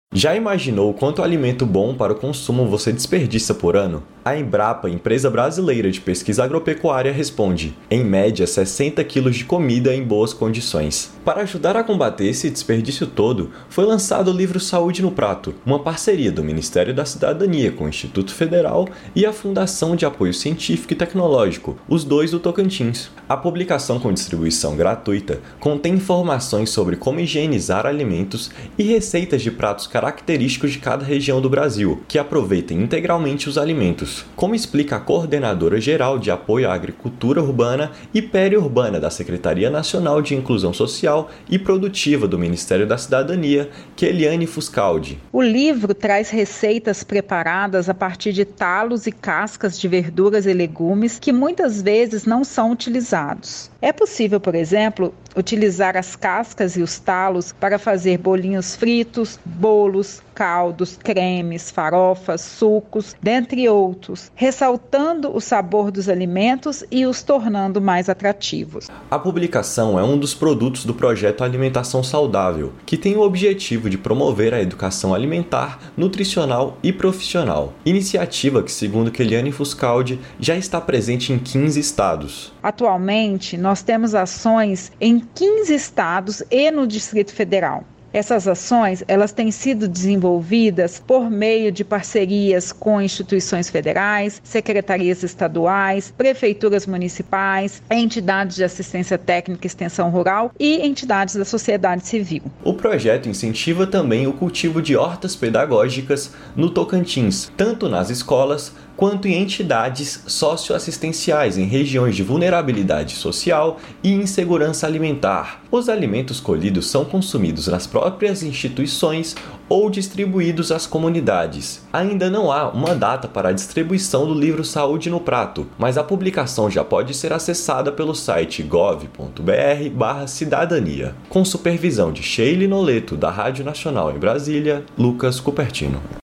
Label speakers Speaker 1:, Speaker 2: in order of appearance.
Speaker 1: Já imaginou quanto alimento bom para o consumo você desperdiça por ano? A Embrapa, empresa brasileira de pesquisa agropecuária, responde: em média 60 quilos de comida em boas condições. Para ajudar a combater esse desperdício todo, foi lançado o livro Saúde no Prato, uma parceria do Ministério da Cidadania com o Instituto Federal e a Fundação de Apoio Científico e Tecnológico, os dois do Tocantins. A publicação, com distribuição gratuita, contém informações sobre como higienizar alimentos e receitas de pratos característicos de cada região do Brasil, que aproveitem integralmente os alimentos, como explica a coordenadora geral de apoio à agricultura urbana e periurbana da Secretaria Nacional de Inclusão Social e Produtiva do Ministério da Cidadania, Keliane Fuscaldi.
Speaker 2: O livro traz receitas preparadas a partir de talos e cascas de verduras e legumes que muitas vezes não são utilizados. É possível, por exemplo, utilizar as cascas e os talos para fazer bolinhos fritos, bolos, caldos, cremes, farofas, sucos, dentre outros, ressaltando o sabor dos alimentos e os tornando mais atrativos.
Speaker 1: A publicação é um dos produtos do projeto Alimentação Saudável, que tem o objetivo de promover a educação alimentar, nutricional e profissional. Iniciativa que, segundo Keliane Fuscaldi, já está presente em 15 estados.
Speaker 2: Atualmente, nós temos ações em 15 estados e no Distrito Federal. Essas ações, elas têm sido desenvolvidas por meio de parcerias com instituições federais, secretarias estaduais, prefeituras municipais, entidades de assistência técnica e extensão rural e entidades da sociedade civil.
Speaker 1: O projeto incentiva também o cultivo de hortas pedagógicas no Tocantins, tanto nas escolas quanto em entidades socioassistenciais em regiões de vulnerabilidade social e insegurança alimentar. Os alimentos colhidos são consumidos nas próprias instituições ou distribuídos às comunidades. Ainda não há uma data para a distribuição do livro Saúde no Prato, mas a publicação já pode ser acessada pelo site gov.br/cidadania. Com supervisão de Sheila Noleto, da Rádio Nacional em Brasília, Lucas Cupertino.